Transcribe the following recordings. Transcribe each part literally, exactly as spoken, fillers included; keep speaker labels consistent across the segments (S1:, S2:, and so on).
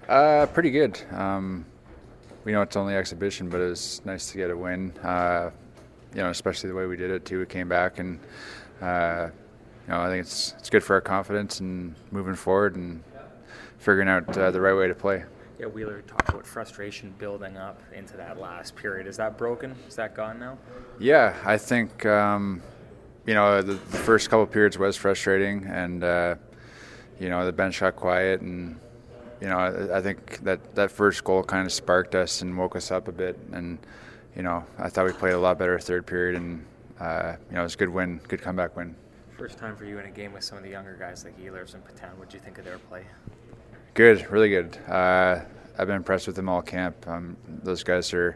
S1: Uh, pretty good. Um, we know it's only exhibition, but it was nice to get a win. Uh, you know, especially the way we did it too. We came back, and uh, you know, I think it's it's good for our confidence and moving forward and figuring out uh, the right way to play.
S2: Yeah, Wheeler talked about frustration building up into that last period. Is that broken? Is that gone now?
S1: Yeah, I think um, you know the, the first couple of periods was frustrating, and uh, you know the bench got quiet, and you know I, I think that that first goal kind of sparked us and woke us up a bit, and you know I thought we played a lot better third period, and uh, you know it was a good win, good comeback win.
S2: First time for you in a game with some of the younger guys like Ehlers and Petan. What did you think of their play?
S1: Good, really good. Uh, I've been impressed with them all camp. Um, those guys are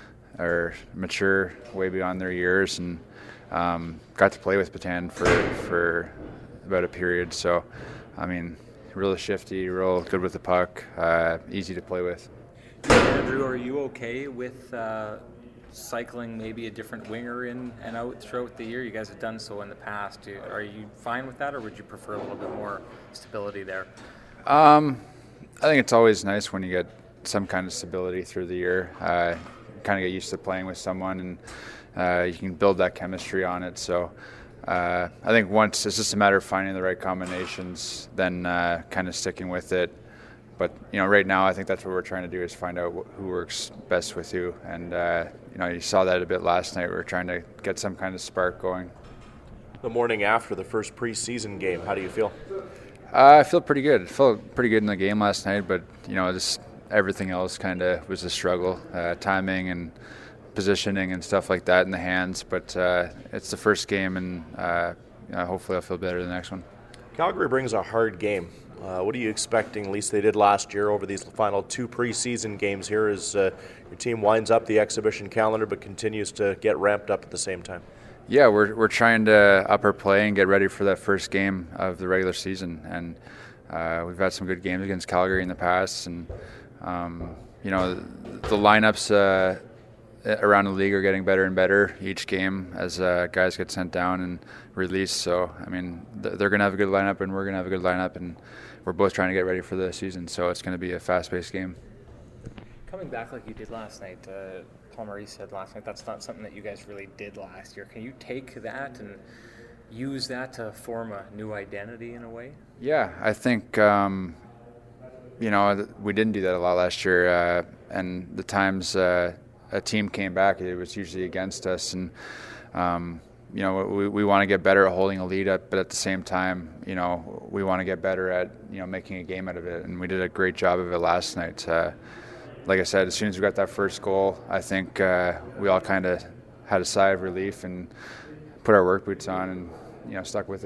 S1: are mature, way beyond their years, and um, got to play with Petan for for about a period. So, I mean, really shifty, real good with the puck, uh, easy to play with.
S2: Andrew, are you okay with uh, cycling maybe a different winger in and out throughout the year? You guys have done so in the past. Are you fine with that, or would you prefer a little bit more stability there?
S1: Um, I think it's always nice when you get some kind of stability through the year. Uh, kind of get used to playing with someone, and uh, you can build that chemistry on it. So uh, I think once it's just a matter of finding the right combinations, then uh, kind of sticking with it. But you know, right now I think that's what we're trying to do, is find out wh- who works best with who. And uh, you know, you saw that a bit last night. We were trying to get some kind of spark going.
S3: The morning after the first preseason game, how do you feel?
S1: Uh, I feel pretty good. I felt pretty good in the game last night, but you know, just everything else kind of was a struggle, uh, timing and positioning and stuff like that in the hands. But uh, it's the first game, and uh, you know, hopefully I'll feel better the next one.
S3: Calgary brings a hard game. Uh, what are you expecting? At least they did last year over these final two preseason games here, as uh, your team winds up the exhibition calendar, but continues to get ramped up at the same time.
S1: Yeah, we're we're trying to up our play and get ready for that first game of the regular season, and uh, we've had some good games against Calgary in the past, and um, you know the, the lineups uh, around the league are getting better and better each game as uh, guys get sent down and released. So I mean they're going to have a good lineup, and we're going to have a good lineup, and we're both trying to get ready for the season. So it's going to be a fast-paced game.
S2: Coming back like you did last night, uh, Paul Maurice said last night that's not something that you guys really did last year. Can you take that and use that to form a new identity in a way?
S1: Yeah, I think um, you know we didn't do that a lot last year, uh, and the times uh, a team came back, it was usually against us, and um, you know we, we want to get better at holding a lead up, but at the same time, you know we want to get better at you know making a game out of it, and we did a great job of it last night. Uh, Like I said, as soon as we got that first goal, I think uh, we all kind of had a sigh of relief and put our work boots on and, you know, stuck with it.